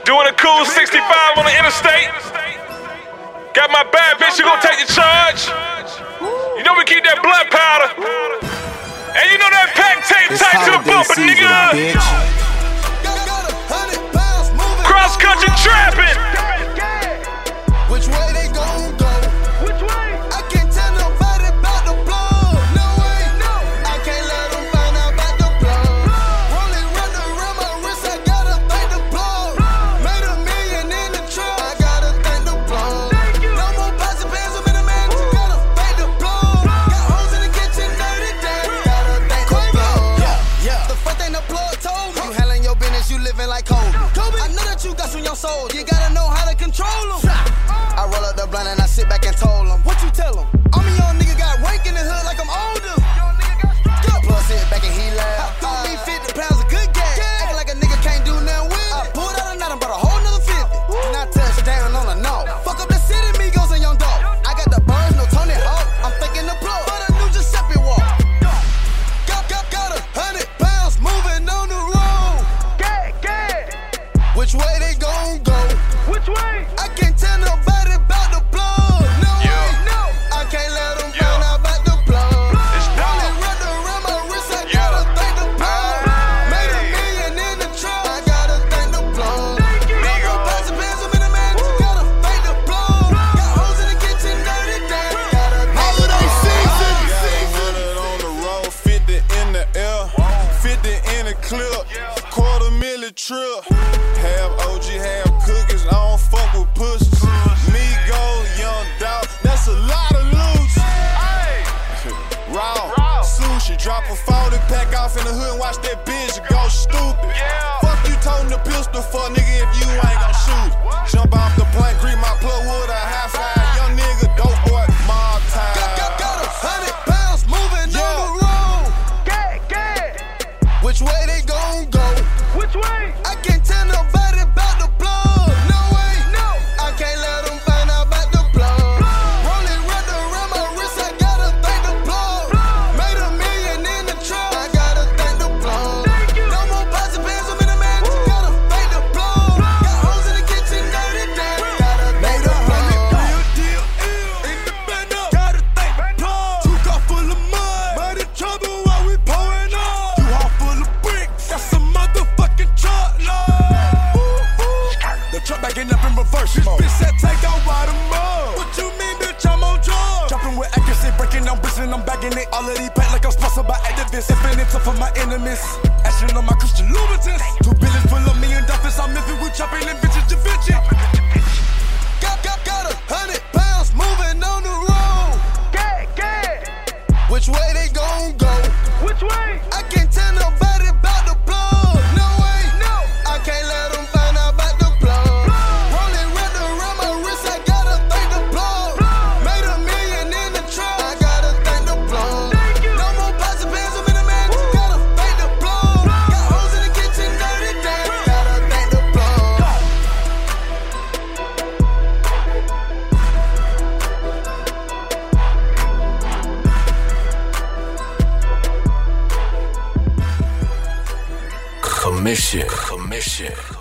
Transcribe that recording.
Doing a cool 65 on the interstate. Got my bad bitch, she gon' take the charge. You know we keep that blood powder. And you know that pack tape tight to the bumper, nigga. Cross country trapping. Which way they gon' go? Which way? I can't tell nobody about the blood. No way, no. I can't let them find out about the blood. Rolling round around my wrist, I gotta thank the blood. Made $1 million in the truck, I gotta thank the blood. No more pots and pans, I'm in a man, you gotta thank the blood. Got hoes in the kitchen, dirty damn, gotta thank the blood. Yeah. The first thing the blood told me, you handling your business, you living like Kobe. I know that you got some your soul, you gotta know how to control them. I roll up the blunt and I sit back and told him, what you tell him? I'm a young nigga, got rank in the hood like I'm older. Plus sit back and he laugh. I threw me 50 pounds of good gas. Acting like a nigga can't do nothing with it. I pulled out a knot and brought a whole nother 50. And I touched down on a no. Fuck up the city, Migos and Young Dog. I got the birds, no Tony Hawk. I'm thinking the plug, but a new Giuseppe walk. Got 100 pounds moving on the road. Which way they gon' go? Which way? I can't tell nobody about the blood. No way, no. I can't let them find out about the blood. Rolling round around my wrist, I gotta thank the blood. Made $1 million in the truck, I gotta thank the blood. No more pots and pans, I'm in a man, you gotta thank the blood. Got hoes in the kitchen, dirty damn, gotta thank the blood. 100 on the road, 50 in the air, 50 in the clip, $250,000 trip. Half OG, half cookies, I don't fuck with pussies. Migos, Young Dog, that's a lot of loot. Raw, sushi, drop a 40 pack off in the hood and watch that bitch go stupid. Fuck you toting the pistol for, nigga, if you ain't gon' shoot it. Jump off the plane, greet my plug with a high five. Young nigga, dope boy, mob time. Got 100 pounds moving on the road. Which way they gon' go? Which way? I can't tell nobody about the blood. No way, no. I can't let them find out about the blood. Rolling round around my wrist, I gotta thank the blood. Made $1 million in the truck, I gotta thank the blood. No more pots and pans, I'm in a man, you gotta thank the blood. Got hoes in the kitchen, dirty damn, gotta thank the blood. Real deal, independent, gotta thank the blood. 2 car full of mud, mud in trouble while we pouring up. 2 heart full of bricks, that's a motherfucking truck, Lord. The truck backing up in reverse. This bitch said take out by the mud. What you mean, bitch? I'm on drugs. Jumping with accuracy, breaking down bricks and I'm bagging it. All of these pack like I'm sponsored by activists. Infinite for my enemies. Ashing on my Christian Louboutins. 2 billion full of million dollars. I'm living with chopping and bitches Da Vinci. Got 100 pounds moving on the road. Which way they gon' go? Which way? I can't tell nobody about the blood. No way, no. I can't let them find out about the blood. Rolling round around my wrist, I gotta thank the blood. Made $1 million in the truck, I gotta thank the blood. No more pots and pans, I'm in a man, you gotta thank the blood. Got hoes in the kitchen, dirty damn, gotta thank the blood. Commission.